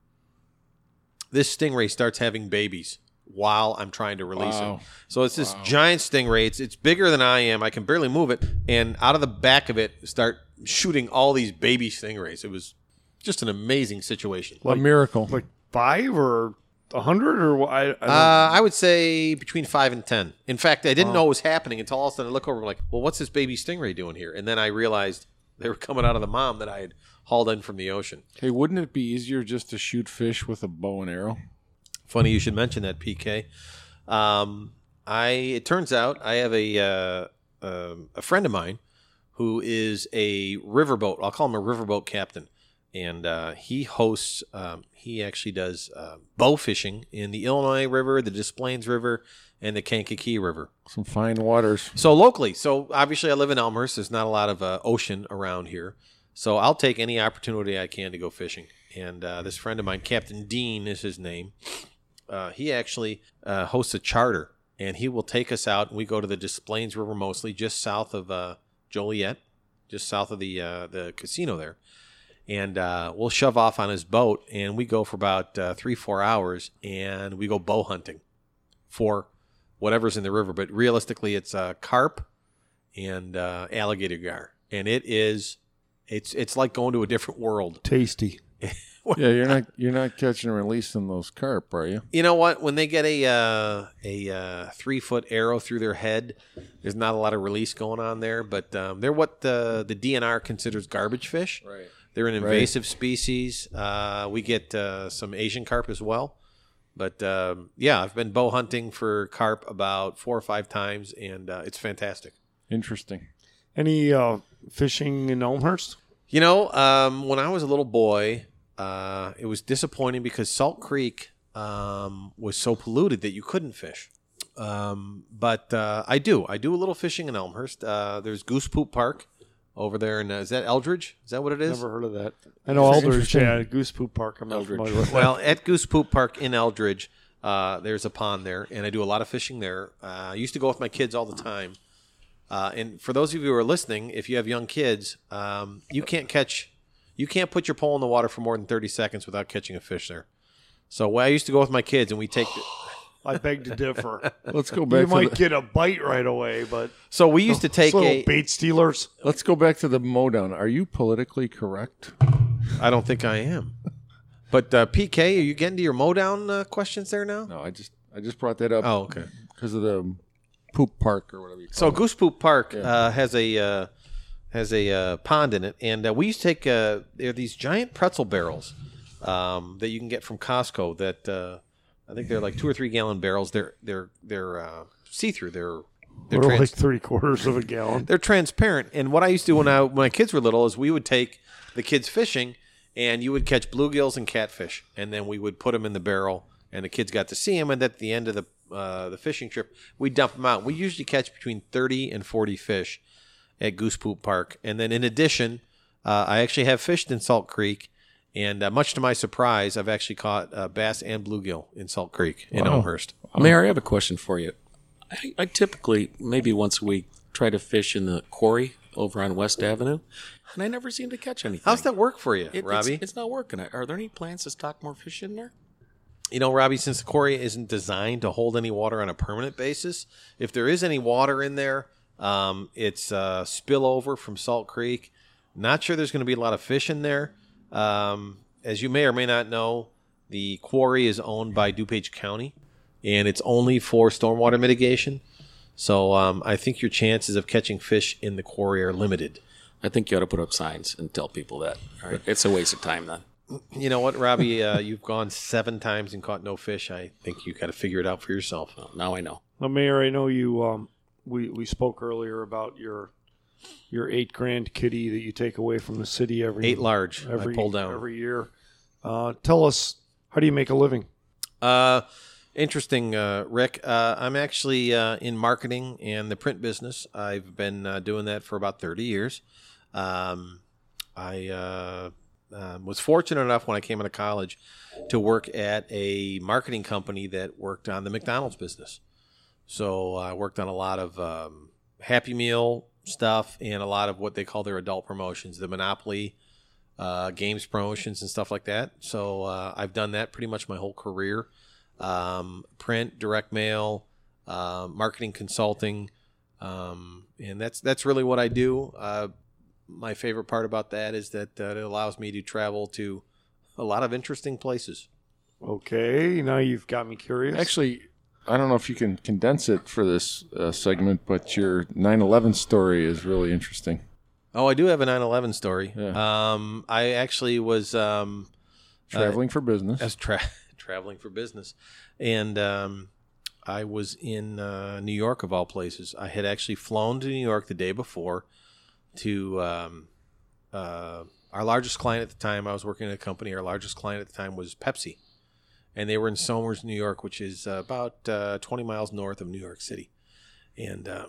this stingray starts having babies while I'm trying to release wow. it. So it's this wow. giant stingray. It's, it's bigger than I am. I can barely move it. And out of the back of it, start shooting all these baby stingrays. It was just an amazing situation. Like, a miracle. Like five or a hundred or what? I, I, don't uh, I would say between five and ten. In fact, I didn't wow. know it was happening until all of a sudden I look over and I'm like, well, what's this baby stingray doing here? And then I realized they were coming out of the mom that I had hauled in from the ocean. Hey, wouldn't it be easier just to shoot fish with a bow and arrow? Funny you should mention that, P K. Um, I it turns out I have a uh, uh, a friend of mine who is a riverboat. I'll call him a riverboat captain, and uh, he hosts. Um, he actually does uh, bow fishing in the Illinois River, the Des Plaines River, and the Kankakee River. Some fine waters. So locally, so obviously I live in Elmhurst. There's not a lot of uh, ocean around here, so I'll take any opportunity I can to go fishing. And uh, this friend of mine, Captain Dean is his name. Uh, he actually uh, hosts a charter, and he will take us out, and we go to the Des Plaines River mostly, just south of uh, Joliet, just south of the uh, the casino there. And uh, we'll shove off on his boat, and we go for about uh, three, four hours, and we go bow hunting for whatever's in the river. But realistically, it's uh, carp and uh, alligator gar, and it is, it's it's like going to a different world. Tasty. Yeah, you're not you're not catching and releasing those carp, are you? You know what? When they get a uh, a uh, three foot arrow through their head, there's not a lot of release going on there. But um, they're what the the D N R considers garbage fish. Right. They're an invasive right. species. Uh, we get uh, some Asian carp as well. But um, yeah, I've been bow hunting for carp about four or five times, and uh, it's fantastic. Interesting. Any uh, fishing in Elmhurst? You know, um, when I was a little boy, uh, it was disappointing because Salt Creek um, was so polluted that you couldn't fish. Um, but uh, I do. I do a little fishing in Elmhurst. Uh, there's Goose Poop Park over there. And uh, is that Eldridge? Is that what it is? Never heard of that. I know Eldridge, yeah. Goose Poop Park. I'm Eldridge. Not familiar with Well, at Goose Poop Park in Eldridge, uh, there's a pond there, and I do a lot of fishing there. Uh, I used to go with my kids all the time. Uh, and for those of you who are listening, if you have young kids, um, you can't catch, you can't put your pole in the water for more than thirty seconds without catching a fish there. So well, I used to go with my kids, and we take. I beg to differ. Let's go back You to might the, get a bite right away, but So we used to take little a. bait stealers. let's go back to the mowdown. Are you politically correct? I don't think I am. But uh, P K, are you getting to your mowdown uh, questions there now? No, I just I just brought that up. Oh, okay. Because of the poop park or whatever you call So it. Goose Poop Park uh, has a uh, has a uh, pond in it, and uh, we used to take uh, there are these giant pretzel barrels um, that you can get from Costco. That uh, I think they're like two or three gallon barrels. They're they're they're uh, see through. They're they're, They're trans- like three quarters of a gallon. they're transparent. And what I used to do when I when my kids were little is we would take the kids fishing, and you would catch bluegills and catfish, and then we would put them in the barrel, and the kids got to see them. And at the end of the uh, the fishing trip, we dump them out. We usually catch between thirty and forty fish at Goose Poop Park. And then in addition, uh, I actually have fished in Salt Creek, and uh, much to my surprise, I've actually caught uh, bass and bluegill in Salt Creek in Elmhurst. Mayor, I have a question for you. I, I typically, maybe once a week, try to fish in the quarry over on West Avenue, and I never seem to catch anything. How's that work for you, It- Robbie? It's, it's not working. Are there any plans to stock more fish in there? You know, Robbie, since the quarry isn't designed to hold any water on a permanent basis, if there is any water in there, um, it's uh, spillover from Salt Creek. Not sure there's going to be a lot of fish in there. Um, as you may or may not know, the quarry is owned by DuPage County, and it's only for stormwater mitigation. So um, I think your chances of catching fish in the quarry are limited. I think you ought to put up signs and tell people that. All right, it's a waste of time then. You know what, Robbie? Uh, you've gone seven times and caught no fish. I think you got to figure it out for yourself. Well, now I know. Well, Mayor, I know you. Um, we we spoke earlier about your your eight grand kitty that you take away from the city every Eight large. every I pull down. every year. Uh, tell us, how do you make a living? Uh, interesting, uh, Rick. Uh, I'm actually uh, in marketing and the print business. I've been uh, doing that for about thirty years. Um, I uh, uh, was fortunate enough when I came out of college to work at a marketing company that worked on the McDonald's business. So I worked on a lot of um, Happy Meal stuff and a lot of what they call their adult promotions, the Monopoly uh, games promotions and stuff like that. So uh, I've done that pretty much my whole career. Um, print, direct mail, uh, marketing consulting, um, and that's that's really what I do. Uh, my favorite part about that is that uh, it allows me to travel to a lot of interesting places. Okay, now you've got me curious. Actually, I don't know if you can condense it for this uh, segment, but your nine eleven story is really interesting. Oh, I do have a nine eleven story. Yeah. Um, I actually was um, Traveling for business. as tra- traveling for business, and um, I was in uh, New York of all places. I had actually flown to New York the day before to um, uh, our largest client at the time. I was working at a company. Our largest client at the time was Pepsi, and they were in Somers, New York, which is uh, about uh, twenty miles north of New York City. And uh,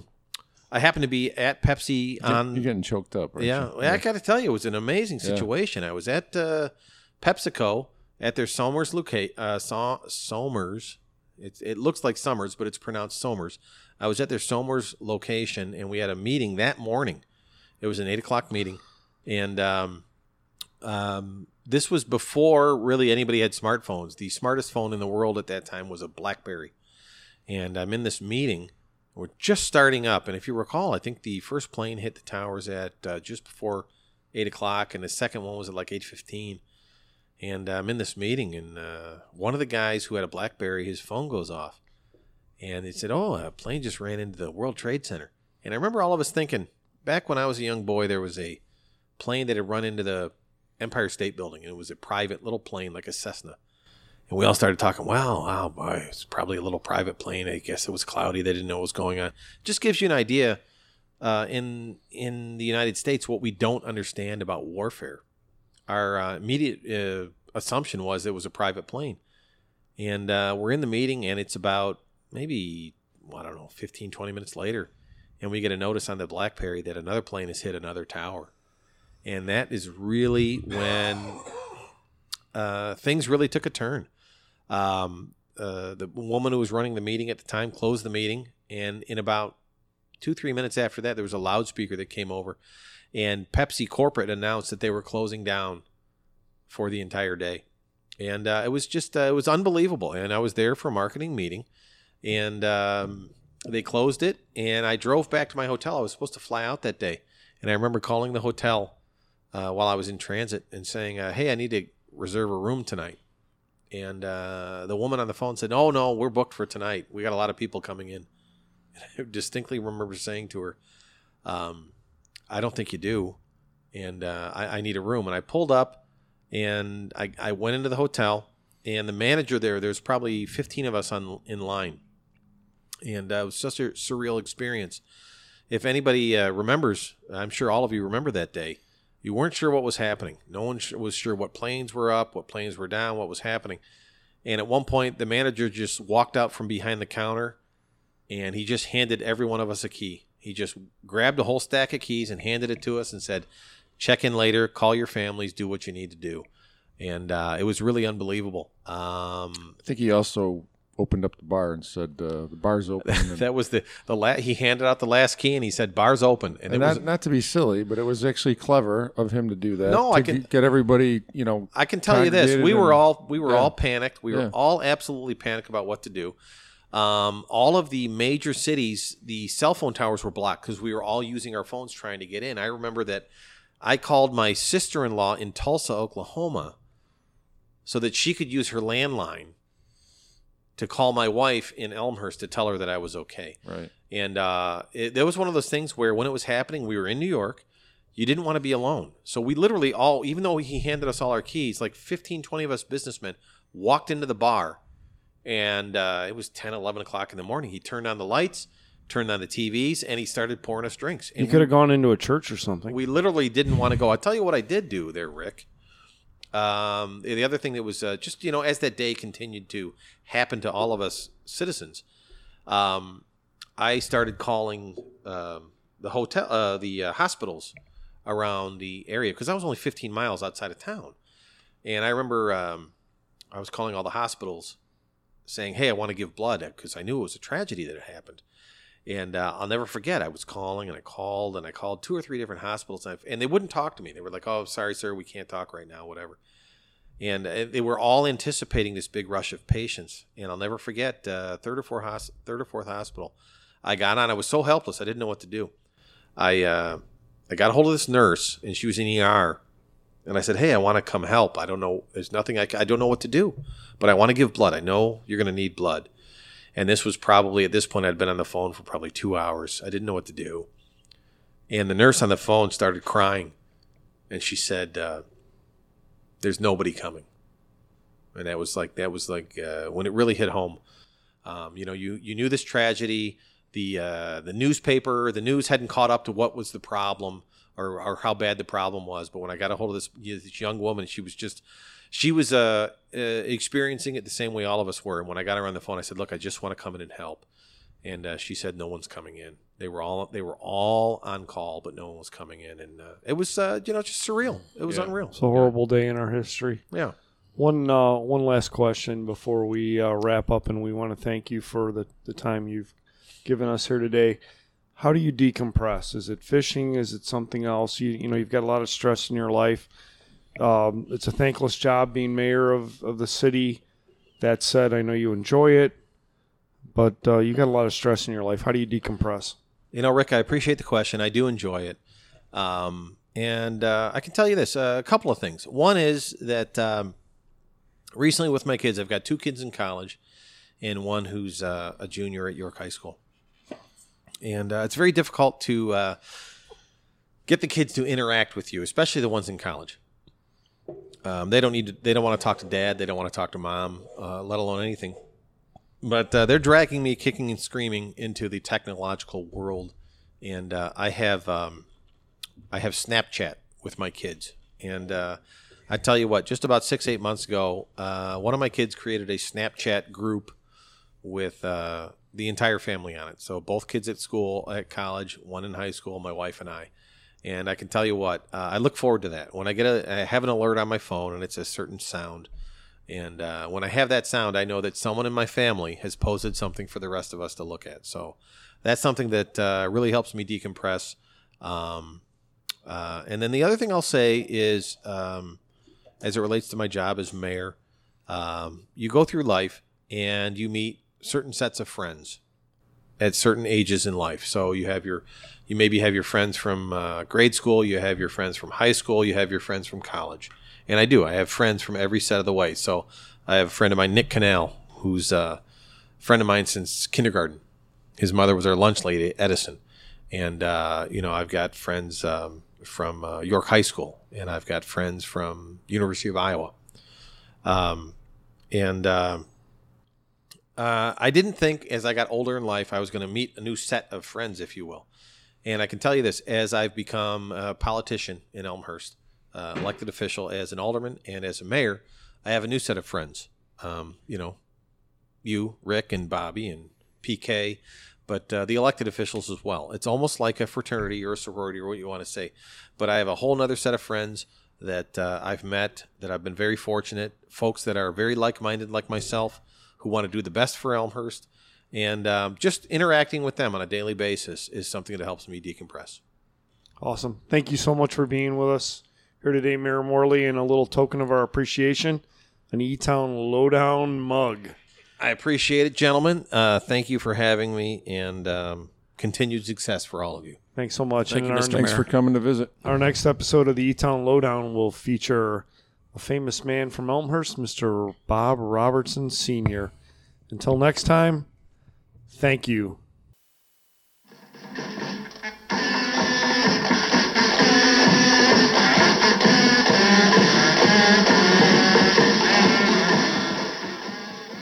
I happened to be at Pepsi on. You're getting choked up, right? Yeah, I got to tell you, it was an amazing situation. I was at uh, PepsiCo at their Somers loca- uh, so- Somers. It's, it looks like Summers, but it's pronounced Somers. I was at their Somers location, and we had a meeting that morning. It was an eight o'clock meeting, and um, um, this was before really anybody had smartphones. The smartest phone in the world at that time was a BlackBerry, and I'm in this meeting. We're just starting up, and if you recall, I think the first plane hit the towers at uh, just before eight o'clock, and the second one was at like eight fifteen. And I'm in this meeting, and uh, one of the guys who had a BlackBerry, his phone goes off, and he said, "Oh, a plane just ran into the World Trade Center." And I remember all of us thinking, back when I was a young boy, there was a plane that had run into the Empire State Building, and it was a private little plane, like a Cessna. And we all started talking, wow, wow, boy, it's probably a little private plane. I guess it was cloudy. They didn't know what was going on. Just gives you an idea uh, in in the United States what we don't understand about warfare. Our uh, immediate uh, assumption was it was a private plane. And uh, we're in the meeting, and it's about maybe, I don't know, fifteen, twenty minutes later, and we get a notice on the BlackBerry that another plane has hit another tower. And that is really when uh, things really took a turn. Um, uh, the woman who was running the meeting at the time closed the meeting, and in about two, three minutes after that, there was a loudspeaker that came over, and Pepsi corporate announced that they were closing down for the entire day. And uh, it was just, uh, it was unbelievable. And I was there for a marketing meeting, and um, they closed it. And I drove back to my hotel. I was supposed to fly out that day. And I remember calling the hotel uh, while I was in transit and saying, uh, hey, I need to reserve a room tonight. And uh, the woman on the phone said, oh, no, we're booked for tonight. We got a lot of people coming in. And I distinctly remember saying to her, um, I don't think you do. And uh, I, I need a room. And I pulled up, and I, I went into the hotel, and the manager there, there's probably fifteen of us on in line. And uh, it was such a surreal experience. If anybody uh, remembers, I'm sure all of you remember that day, you weren't sure what was happening. No one was sure what planes were up, what planes were down, what was happening. And at one point, the manager just walked out from behind the counter, and he just handed every one of us a key. He just grabbed a whole stack of keys and handed it to us and said, check in later, call your families, do what you need to do. And uh, it was really unbelievable. Um, I think he also opened up the bar and said, uh, the bar's open. And, that was the, the la- he handed out the last key, and he said, bar's open. And, and it not, was, not to be silly, but it was actually clever of him to do that. No, to I can- get everybody, you know. I can tell you this, we were and- all we were yeah. all panicked. We were Yeah. all absolutely panicked about what to do. Um, all of the major cities, the cell phone towers were blocked because we were all using our phones trying to get in. I remember that I called my sister-in-law in Tulsa, Oklahoma, so that she could use her landline to call my wife in Elmhurst to tell her that I was okay. Right. And uh, it, that was one of those things where when it was happening, we were in New York. You didn't want to be alone. So we literally all, even though he handed us all our keys, like fifteen, twenty of us businessmen walked into the bar. And uh, it was ten, eleven o'clock in the morning. He turned on the lights, turned on the T Vs, and he started pouring us drinks. And You could have gone into a church or something. we literally didn't want to go. I'll tell you what I did do there, Rick. Um, the other thing that was uh, just, you know, as that day continued to happen to all of us citizens, um, I started calling um, the hotel, uh, the uh, hospitals around the area, because I was only fifteen miles outside of town. And I remember um, I was calling all the hospitals saying, hey, I want to give blood, because I knew it was a tragedy that had happened. And uh, I'll never forget, I was calling and I called and I called two or three different hospitals, and, and they wouldn't talk to me. They were like, oh, sorry, sir, we can't talk right now, whatever. And uh, they were all anticipating this big rush of patients. And I'll never forget, uh, third or fourth hos- third or fourth hospital, I got on. I was so helpless, I didn't know what to do. I uh, I got a hold of this nurse, and she was in E R. And I said, hey, I want to come help. I don't know. There's nothing I, I don't know what to do, but I want to give blood. I know you're going to need blood. And this was probably, at this point, I'd been on the phone for probably two hours. I didn't know what to do. And the nurse on the phone started crying. And she said, uh, there's nobody coming. And that was like, that was like uh, when it really hit home. Um, you know, you, you knew this tragedy. The, uh, the newspaper, the news hadn't caught up to what was the problem. Or, or how bad the problem was. But when I got a hold of this, you know, this young woman, she was just, she was uh, uh, experiencing it the same way all of us were. And when I got her on the phone, I said, look, I just want to come in and help. And uh, she said, no one's coming in. They were all they were all on call, but no one was coming in. And uh, it was, uh, you know, just surreal. It was Yeah. unreal. It's a horrible day in our history. Yeah. One uh, one last question before we uh, wrap up, and we want to thank you for the, the time you've given us here today. How do you decompress? Is it fishing? Is it something else? You you know, you've got a lot of stress in your life. Um, it's a thankless job being mayor of, of the city. That said, I know you enjoy it, but uh, you got a lot of stress in your life. How do you decompress? You know, Rick, I appreciate the question. I do enjoy it. Um, and uh, I can tell you this, uh, a couple of things. One is that um, recently with my kids, I've got two kids in college and one who's uh, a junior at York High School. And uh, it's very difficult to uh, get the kids to interact with you, especially the ones in college. Um, they don't need to, they don't want to talk to dad. They don't want to talk to mom, uh, let alone anything. But uh, they're dragging me kicking and screaming into the technological world. And uh, I have um, I have Snapchat with my kids. And uh, I tell you what, just about six, eight months ago, uh, one of my kids created a Snapchat group with uh, the entire family on it. So both kids at school, at college, one in high school, my wife and I. And I can tell you what, uh, I look forward to that. When I get a, I have an alert on my phone and it's a certain sound. And uh, when I have that sound, I know that someone in my family has posted something for the rest of us to look at. So that's something that uh, really helps me decompress. Um, uh, and then the other thing I'll say is, um, as it relates to my job as mayor, Um, you go through life and you meet certain sets of friends at certain ages in life. So you have your, you maybe have your friends from uh, grade school, you have your friends from high school, you have your friends from college. And I do. I have friends from every set of the way. So I have a friend of mine, Nick Canal, who's a friend of mine since kindergarten. His mother was our lunch lady at Edison. And, uh, you know, I've got friends um, from uh, York High School, and I've got friends from University of Iowa. Um, and uh, uh, I didn't think as I got older in life I was going to meet a new set of friends, if you will. And I can tell you this, as I've become a politician in Elmhurst, uh, elected official as an alderman and as a mayor, I have a new set of friends. Um, you know, you, Rick, and Bobby, and P K, but uh, the elected officials as well. It's almost like a fraternity or a sorority or what you want to say. But I have a whole nother set of friends that uh, I've met, that I've been very fortunate, folks that are very like-minded like myself, who want to do the best for Elmhurst. And um, just interacting with them on a daily basis is something that helps me decompress. Awesome. Thank you so much for being with us here today, Mayor Morley, and a little token of our appreciation, an E-Town Lowdown mug. I appreciate it, gentlemen. Uh, thank you for having me, and um, continued success for all of you. Thanks so much. Thank and you, our, Mister Thanks Mayor. for coming to visit. Our next episode of the E-Town Lowdown will feature a famous man from Elmhurst, Mister Bob Robertson Senior Until next time, thank you.